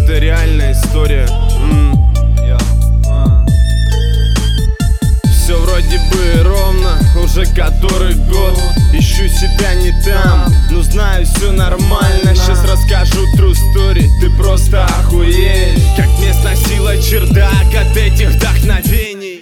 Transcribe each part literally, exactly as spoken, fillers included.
это реальная история. М. Все вроде бы ровно, уже который год. Ищу себя не там, но знаю, все нормально. Сейчас расскажу true story, ты просто охуеешь. Как мне сносила чердак от этих вдохновений.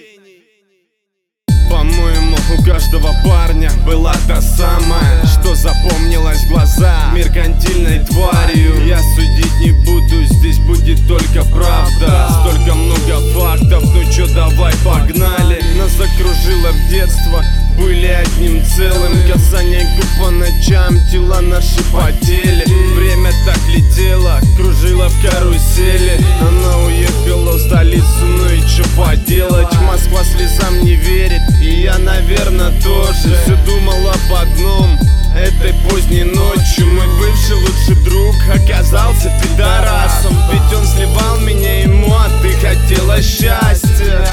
По-моему, у каждого парня была та самая, что запомнилась в глаза меркантильной тварью. Я судить не буду, здесь будет только правда. Столько много фактов, ну чё, давай погнали. Нас закружило в детство, были одним целым. Касание губ по ночам, тела наши потели. Время так летело, кружило в карусели. Она уехала в столицу, ну и чё поделать. Москва слезам не верит, и я, наверное, тоже. Все думал об одном этой поздней ночью. Мой бывший лучший друг оказался пидорасом. Ведь он сливал меня ему, а ты хотела счастья.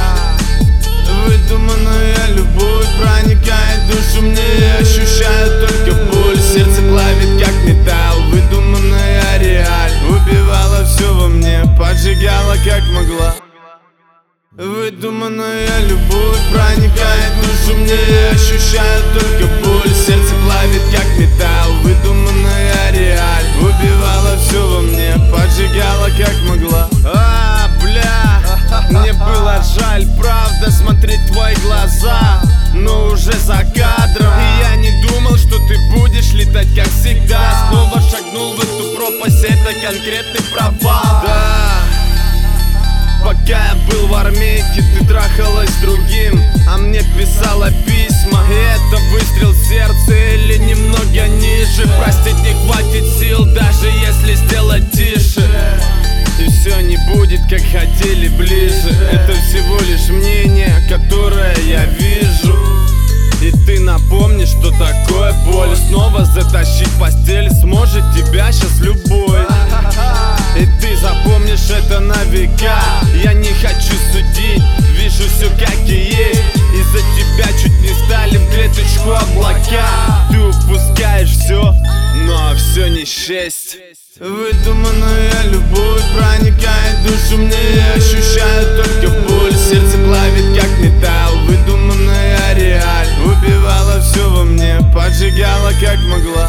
Выдуманная любовь проникает в душу мне. Я ощущаю только боль, сердце плавит как металл. Выдуманная реаль убивала все во мне, поджигала как могла. Выдуманная любовь проникает в душу мне. Я ощущаю только боль, сердце плавит как металл. Выдуманная реаль убивала все во мне, поджигала как могла. А, бля, мне было жаль, правда, смотреть в твои глаза, но уже за кадром. И я не думал, что ты будешь летать как всегда. Снова шагнул в эту пропасть, это конкретный провал. Да. Пока я был в армейке, ты трахалась с другим, а мне писала письма. И это выстрел в сердце или немного ниже. Простить не хватит сил, даже если сделать тише. И все не будет, как хотели, ближе. Это всего лишь мнение, которое я вижу. И ты напомни, что такое боль. Снова затащить в постель сможет тебя сейчас любой. И ты запомнишь это на века. Я не хочу судить, вижу все как и есть. Из-за тебя чуть не стали в клеточку облака. Ты упускаешь все, но все не счесть. Выдуманная любовь проникает в душу мне. Я ощущаю только боль, сердце плавит как металл. Выдуманная реаль убивала все во мне, поджигала как могла.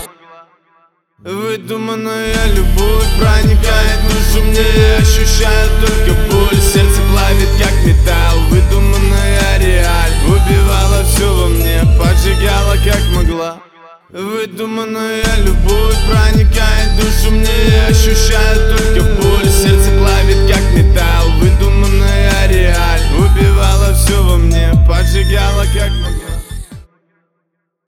Выдуманная любовь проникает в душу мне. Я ощущаю только боль, сердце плавит как металл. Выдуманная реаль убивала все во мне, поджигала как могла. Выдуманная любовь проникает в душу мне. Я ощущаю только боль, сердце плавит как металл. Выдуманная реаль убивала все во мне, поджигала как могла.